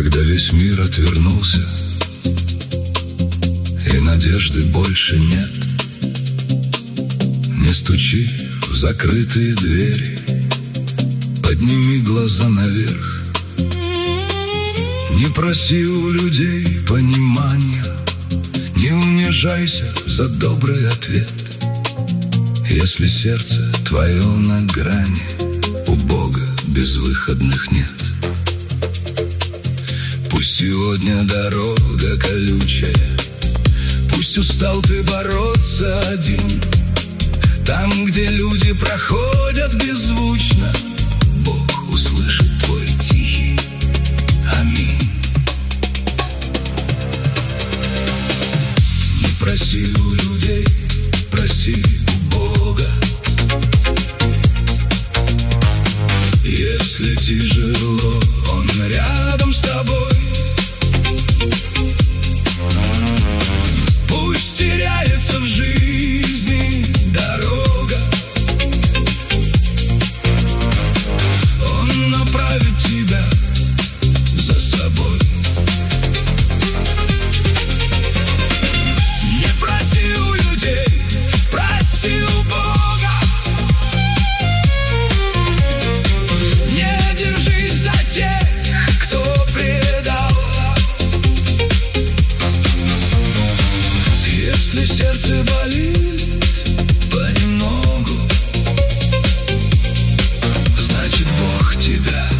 Когда весь мир отвернулся и надежды больше нет, не стучи в закрытые двери, подними глаза наверх. Не проси у людей понимания, не унижайся за добрый ответ. Если сердце твое на грани, у Бога безвыходных нет. Пусть сегодня дорога колючая, пусть устал ты бороться один. Там, где люди проходят беззвучно, Бог услышит твой тихий аминь. Не проси у людей, проси у Бога. Если тяжело, Он рядом с тобой. Пусть теряется в жизни дорога, Он направит тебя за собой. Не проси у людей, проси у Бога. Не держись за тех, кто предал. Если сердце болит понемногу, значит, Бог тебя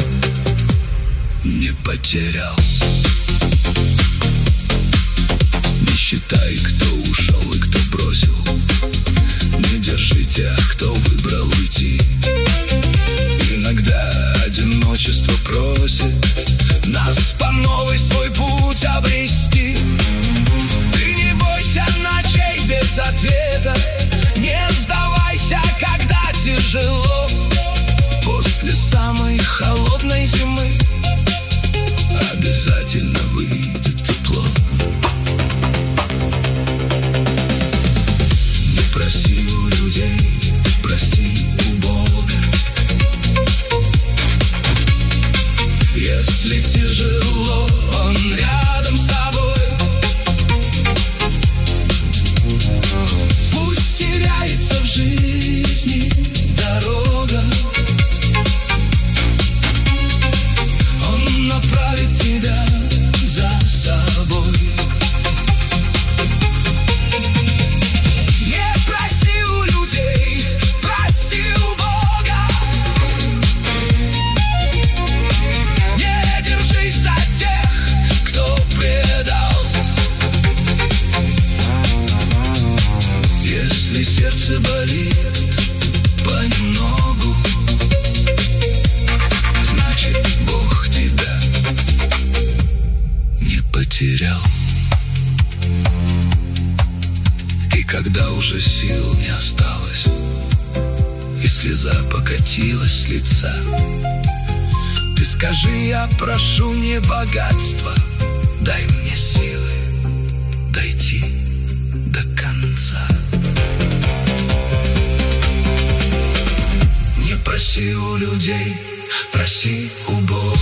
не потерял. Не считай, кто ушел и кто бросил. Не держи тех, кто выбрал уйти. Иногда одиночество просит нас по новой свой путь обрести. Ты не бойся ночей без ответа, не сдавайся, когда тяжело. После самой холодной зимы обязательно выйдет тепло. Не проси у людей, проси у Бога. Если тяжело, Он рядом с тобой. Пусть теряется в жизни дорога, Он направит тебя за собой. Не проси у людей, проси у Бога. Не держись за тех, кто предал. Если сердце болит понемногу, значит, Бог тебя не потерял. И когда уже сил не осталось, и слеза покатилась с лица, ты скажи: я прошу не богатства, дай мне силы дойти до конца. Не проси у людей, проси у Бога.